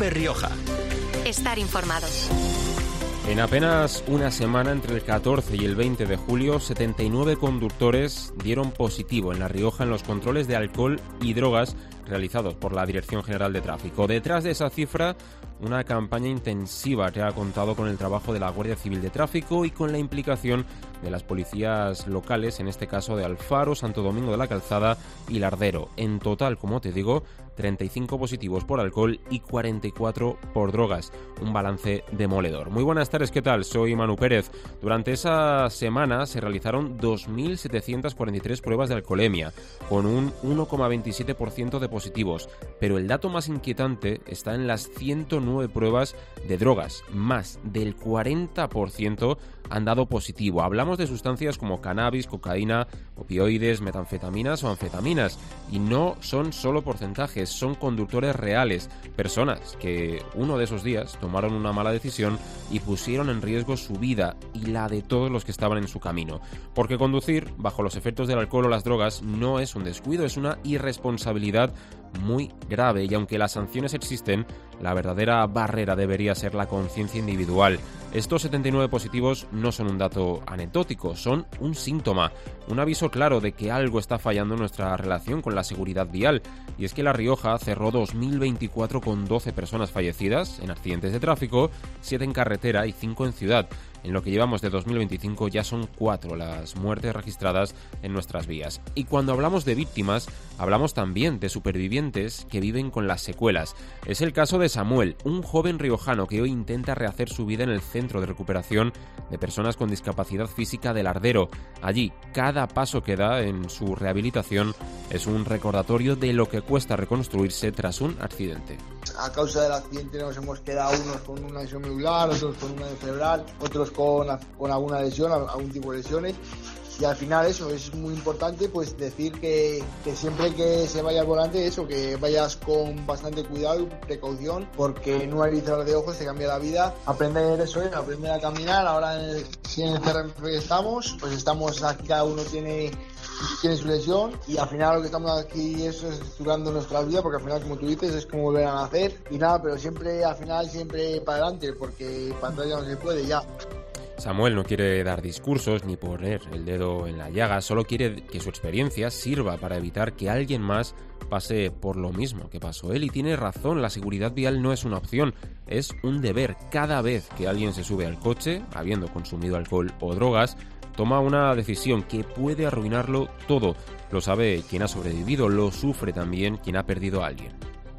COPE Rioja. Estar informado. En apenas una semana, entre el 14 y el 20 de julio, 79 conductores dieron positivo en La Rioja en los controles de alcohol y drogas realizados por la Dirección General de Tráfico. Detrás de esa cifra, una campaña intensiva que ha contado con el trabajo de la Guardia Civil de Tráfico y con la implicación de las policías locales, en este caso de Alfaro, Santo Domingo de la Calzada y Lardero. En total, como te digo, 35 positivos por alcohol y 44 por drogas. Un balance demoledor. Muy buenas tardes, ¿qué tal? Soy Manu Pérez. Durante esa semana se realizaron 2.743 pruebas de alcoholemia, con un 1,27% de positivos. Pero el dato más inquietante está en las 109 pruebas de drogas. Más del 40% han dado positivo. Hablamos de sustancias como cannabis, cocaína, opioides, metanfetaminas o anfetaminas. Y no son solo porcentajes, son conductores reales, personas que uno de esos días tomaron una mala decisión y pusieron en riesgo su vida y la de todos los que estaban en su camino. Porque conducir bajo los efectos del alcohol o las drogas no es un descuido, es una irresponsabilidad muy grave, y aunque las sanciones existen, la verdadera barrera debería ser la conciencia individual. Estos 79 positivos no son un dato anecdótico, son un síntoma, un aviso claro de que algo está fallando en nuestra relación con la seguridad vial. Y es que La Rioja cerró 2024 con 12 personas fallecidas en accidentes de tráfico, 7 en carretera y 5 en ciudad. En lo que llevamos de 2025 ya son 4 las muertes registradas en nuestras vías. Y cuando hablamos de víctimas, hablamos también de supervivientes que viven con las secuelas. Es el caso de Samuel, un joven riojano que hoy intenta rehacer su vida en el Centro de Recuperación de Personas con Discapacidad Física de Lardero. Allí, cada paso que da en su rehabilitación es un recordatorio de lo que cuesta reconstruirse tras un accidente. A causa del accidente nos hemos quedado unos con una lesión medular, otros con una cerebral, otros con alguna lesión, algún tipo de lesiones. Y al final eso es muy importante, pues decir que siempre que se vaya al volante, eso, que vayas con bastante cuidado y precaución, porque en un abrir de ojos te cambia la vida. Aprender eso, aprender a caminar. Ahora en el CRM que estamos, pues estamos aquí, cada uno tiene su lesión, y al final lo que estamos aquí es estructurando nuestra vida, porque al final, como tú dices, es como volver a nacer. Y nada, pero siempre, al final, siempre para adelante, porque para atrás ya no se puede ya. Samuel no quiere dar discursos ni poner el dedo en la llaga, solo quiere que su experiencia sirva para evitar que alguien más pase por lo mismo que pasó él. Y tiene razón, la seguridad vial no es una opción, es un deber. Cada vez que alguien se sube al coche, habiendo consumido alcohol o drogas, toma una decisión que puede arruinarlo todo. Lo sabe quien ha sobrevivido, lo sufre también quien ha perdido a alguien.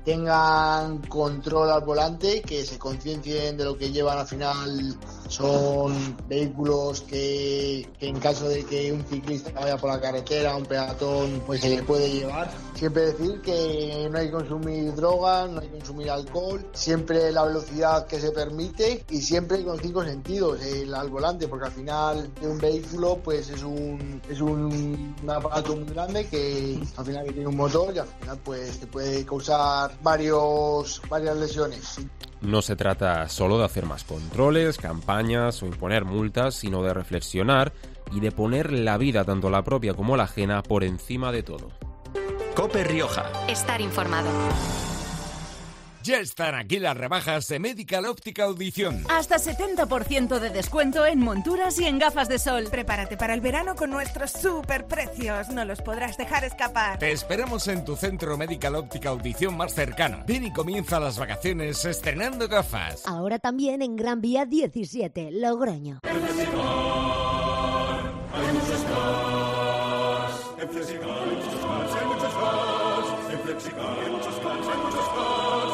Tengan control al volante, que se conciencien de lo que llevan. Al final son vehículos que en caso de que un ciclista vaya por la carretera, un peatón, pues se le puede llevar. Siempre decir que no hay que consumir drogas, no hay que consumir alcohol, siempre la velocidad que se permite y siempre con 5 sentidos al volante, porque al final de un vehículo pues es un aparato muy grande que al final que tiene un motor y al final pues te puede causar varias lesiones. No se trata solo de hacer más controles, campañas o imponer multas, sino de reflexionar y de poner la vida, tanto la propia como la ajena, por encima de todo. COPE Rioja. Estar informado. Ya están aquí las rebajas de Medical Óptica Audición. Hasta 70% de descuento en monturas y en gafas de sol. Prepárate para el verano con nuestros superprecios. No los podrás dejar escapar. Te esperamos en tu centro Medical Óptica Audición más cercano. Ven y comienza las vacaciones estrenando gafas. Ahora también en Gran Vía 17, Logroño. Hay muchos cars. En Flexicar hay muchos cars. Hay muchos cars. En Flexicar hay muchos cars. Hay muchos cars.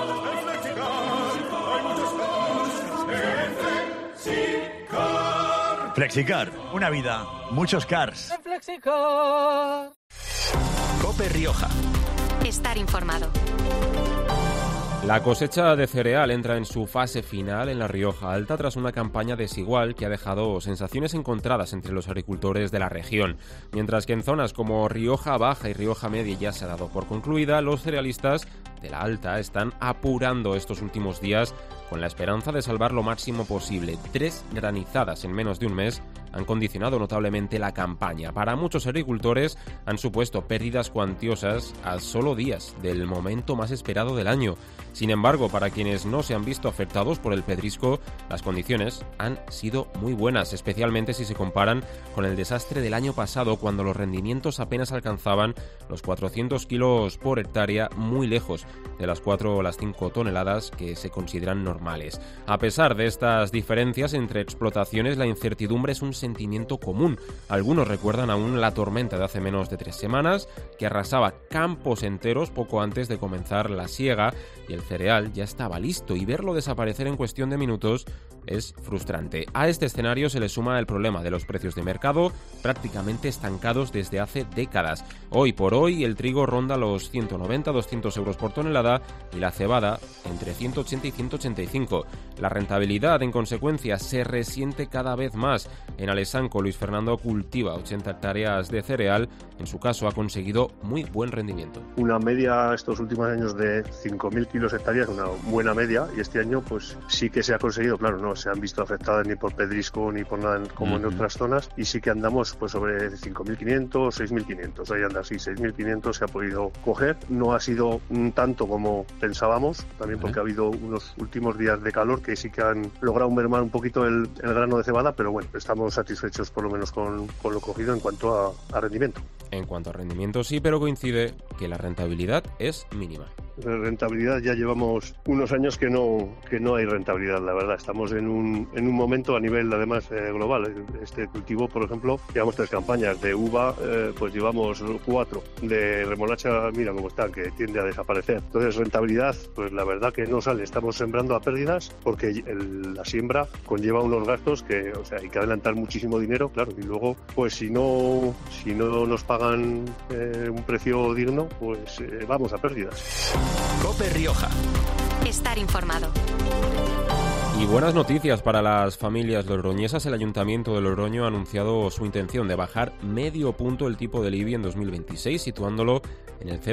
Flexicar, una vida, muchos cars. En Flexicar. COPE Rioja. Estar informado. La cosecha de cereal entra en su fase final en La Rioja Alta tras una campaña desigual que ha dejado sensaciones encontradas entre los agricultores de la región. Mientras que en zonas como Rioja Baja y Rioja Media ya se ha dado por concluida, los cerealistas de la Alta están apurando estos últimos días con la esperanza de salvar lo máximo posible. 3 granizadas en menos de un mes han condicionado notablemente la campaña. Para muchos agricultores han supuesto pérdidas cuantiosas a solo días del momento más esperado del año. Sin embargo, para quienes no se han visto afectados por el pedrisco, las condiciones han sido muy buenas, especialmente si se comparan con el desastre del año pasado, cuando los rendimientos apenas alcanzaban los 400 kilos por hectárea, muy lejos de las 4 o las 5 toneladas que se consideran normales. A pesar de estas diferencias entre explotaciones, la incertidumbre es un sentimiento común. Algunos recuerdan aún la tormenta de hace menos de 3 semanas, que arrasaba campos enteros poco antes de comenzar la siega, y el cereal ya estaba listo, y verlo desaparecer en cuestión de minutos es frustrante. A este escenario se le suma el problema de los precios de mercado, prácticamente estancados desde hace décadas. Hoy por hoy el trigo ronda los 190-200 euros por tonelada y la cebada entre 180 y 185. La rentabilidad, en consecuencia, se resiente cada vez más. En Alesanco, Luis Fernando cultiva 80 hectáreas de cereal. En su caso, ha conseguido muy buen rendimiento. Una media estos últimos años de 5.000 kilos hectáreas, una buena media, y este año pues sí que se ha conseguido. Claro, no se han visto afectadas ni por pedrisco ni por nada como en otras zonas, y sí que andamos pues sobre 5.500, 6.500, ahí anda, sí, 6.500 se ha podido coger. No ha sido tanto como pensábamos, también porque ha habido unos últimos días de calor que sí que han logrado mermar un poquito el grano de cebada, pero bueno, estamos satisfechos por lo menos con lo cogido en cuanto a rendimiento. En cuanto a rendimiento sí, pero coincide que la rentabilidad es mínima. De rentabilidad ya llevamos unos años que no hay rentabilidad, la verdad. Estamos en un momento a nivel además global. Este cultivo, por ejemplo, llevamos 3 campañas. De uva pues llevamos 4. De remolacha, mira cómo está, que tiende a desaparecer. Entonces rentabilidad, pues la verdad que no sale. Estamos sembrando a pérdidas porque la siembra conlleva unos gastos que, o sea, hay que adelantar muchísimo dinero, claro. Y luego, pues si no nos pagan un precio digno, pues vamos a pérdidas. COPE Rioja. Estar informado. Y buenas noticias para las familias logroñesas. El Ayuntamiento de Logroño ha anunciado su intención de bajar medio punto el tipo del IBI en 2026, situándolo en el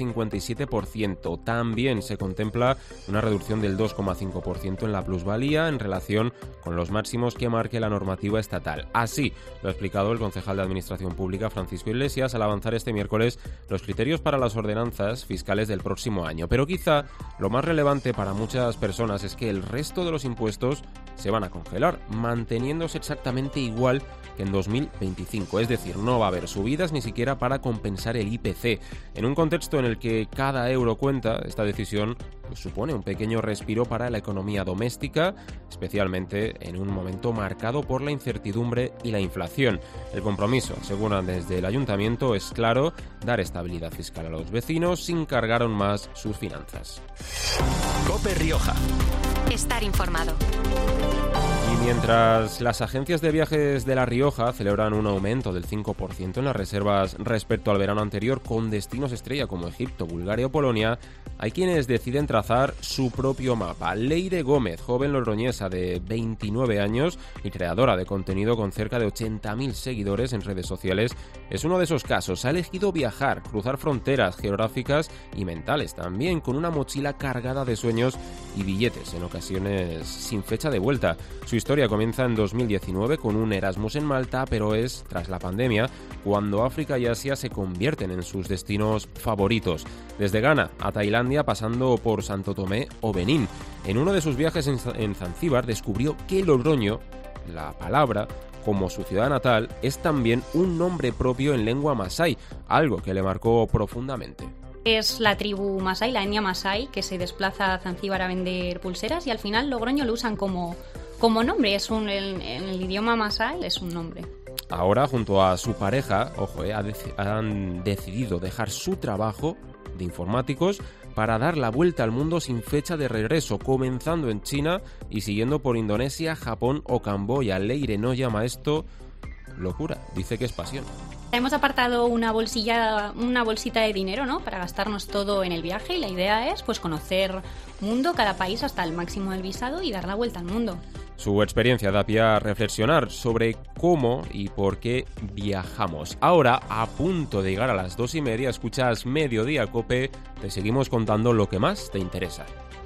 0,57%. También se contempla una reducción del 2,5% en la plusvalía en relación con los máximos que marque la normativa estatal. Así lo ha explicado el concejal de Administración Pública, Francisco Iglesias, al avanzar este miércoles los criterios para las ordenanzas fiscales del próximo año. Pero quizá lo más relevante para muchas personas es que el resto de los impuestos se van a congelar, manteniéndose exactamente igual que en 2025. Es decir, no va a haber subidas ni siquiera para compensar el IPC. En un contexto en el que cada euro cuenta, esta decisión pues supone un pequeño respiro para la economía doméstica, especialmente en un momento marcado por la incertidumbre y la inflación. El compromiso, aseguran desde el Ayuntamiento, es claro: dar estabilidad fiscal a los vecinos sin cargar aún más sus finanzas. COPE Rioja. Estar informado. Y mientras las agencias de viajes de La Rioja celebran un aumento del 5% en las reservas respecto al verano anterior con destinos estrella como Egipto, Bulgaria o Polonia, hay quienes deciden trazar su propio mapa. Leire Gómez, joven logroñesa de 29 años y creadora de contenido con cerca de 80.000 seguidores en redes sociales, es uno de esos casos. Ha elegido viajar, cruzar fronteras geográficas y mentales también, con una mochila cargada de sueños y billetes, en ocasiones sin fecha de vuelta. Su historia comienza en 2019 con un Erasmus en Malta, pero es tras la pandemia cuando África y Asia se convierten en sus destinos favoritos. Desde Ghana a Tailandia, pasando por Santo Tomé o Benín. En uno de sus viajes en Zanzíbar descubrió que Logroño, la palabra, como su ciudad natal, es también un nombre propio en lengua masái, algo que le marcó profundamente. Es la tribu masái, la etnia masái, que se desplaza a Zanzíbar a vender pulseras y al final Logroño lo usan como nombre. En el idioma masái es un nombre. Ahora, junto a su pareja, han decidido dejar su trabajo de informáticos para dar la vuelta al mundo sin fecha de regreso, comenzando en China y siguiendo por Indonesia, Japón o Camboya. Leire no llama esto locura, dice que es pasión. Hemos apartado una bolsita de dinero, ¿no?, para gastarnos todo en el viaje, y la idea es pues conocer mundo, cada país hasta el máximo del visado y dar la vuelta al mundo. Su experiencia da pie a reflexionar sobre cómo y por qué viajamos. Ahora, a punto de llegar a las 2:30, escuchas Mediodía Cope, te seguimos contando lo que más te interesa.